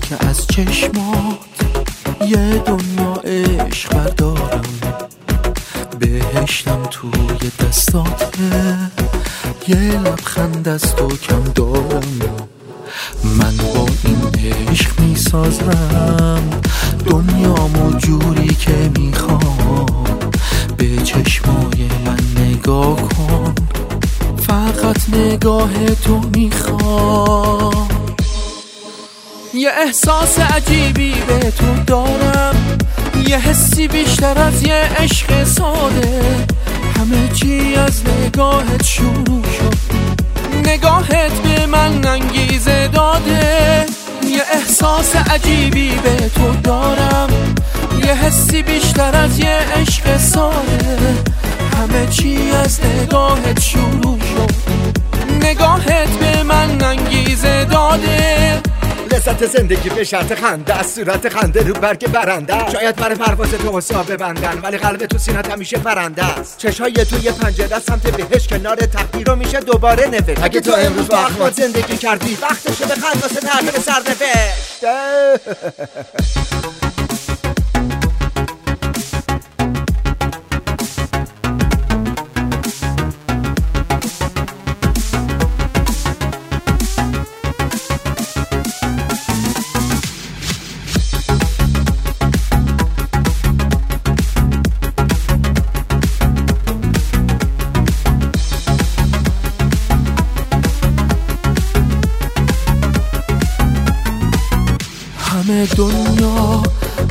که از چشمات یه دنیا عشق بردارم، بهشتم توی دستاته، یه لبخند از تو کم دارم. من با این عشق میسازم دنیامو جوری که میخوام. به چشمای من نگاه کن، فقط نگاه تو میخوام. یه احساس عجیبی به تو دارم، یه حسی بیشتر از یه عشق ساده. همه چی از نگاهت شروع شد، نگاهت به من انگیزه داده. یه احساس عجیبی به تو دارم، یه حسی بیشتر از یه عشق ساده. همه چی از نگاهت شروع شد، نگاهت به من انگیزه داده. لذت زندگی به شرط خنده، از صورت خنده رو برگ برنده. شاید برای پرواز تو حساب ببندن، ولی قلب تو سینت همیشه پرنده است. چشای تو یه پنجره از سمت بهش، کنار تقدیر رو میشه دوباره نوشت. اگه تو امروز با اخلاق زندگی کردی، وقتشه به خند واسه تغییر سرنوشت. همه دنیا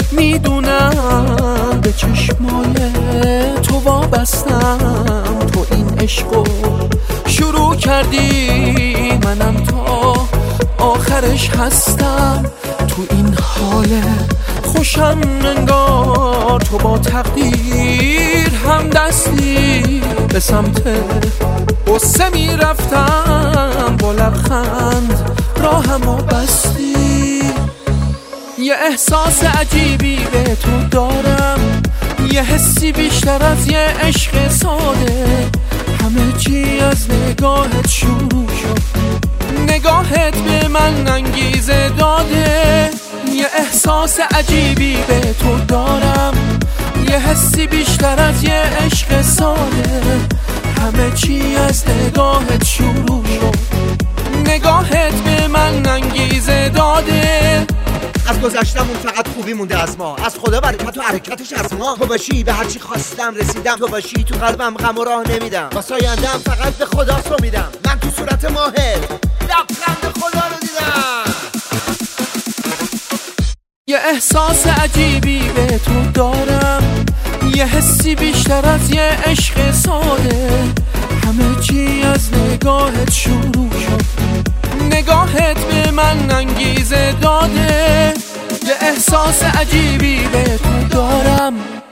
میدونم به چشمای تو وابستم. تو این عشقو شروع کردی، منم تا آخرش هستم. تو این حال خوشم انگار تو با تقدیر هم دستی. به سمت قصه میرفتم، با لبخند راهمو بستی. یه احساس عجیبی به تو دارم، یه حسی بیشتر از یه عشق ساده. همه چی از نگاهت شروع شد، نگاهت به من انگیزه داده. یه احساس عجیبی به تو دارم، یه حسی بیشتر از یه عشق ساده. همه چی از نگاهت شروع شد، نگاهت به من انگیزه داده. از گذشتمون فقط خوبی مونده از ما، از خدا برکت و حرکتش از ما. تو باشی به هرچی خواستم رسیدم، تو باشی تو قلبم غم و راه نمیدم. واسه آینده‌ام فقط به خدا رو میدم. من تو صورت ماهت لبخند خدا رو دیدم. یه احساس عجیبی به تو دارم، یه حسی بیشتر از یه عشق ساده. همه چی از نگاهت شروع شد، نگاهت به من انگیزه داده. یه احساس عجیبی به تو دارم،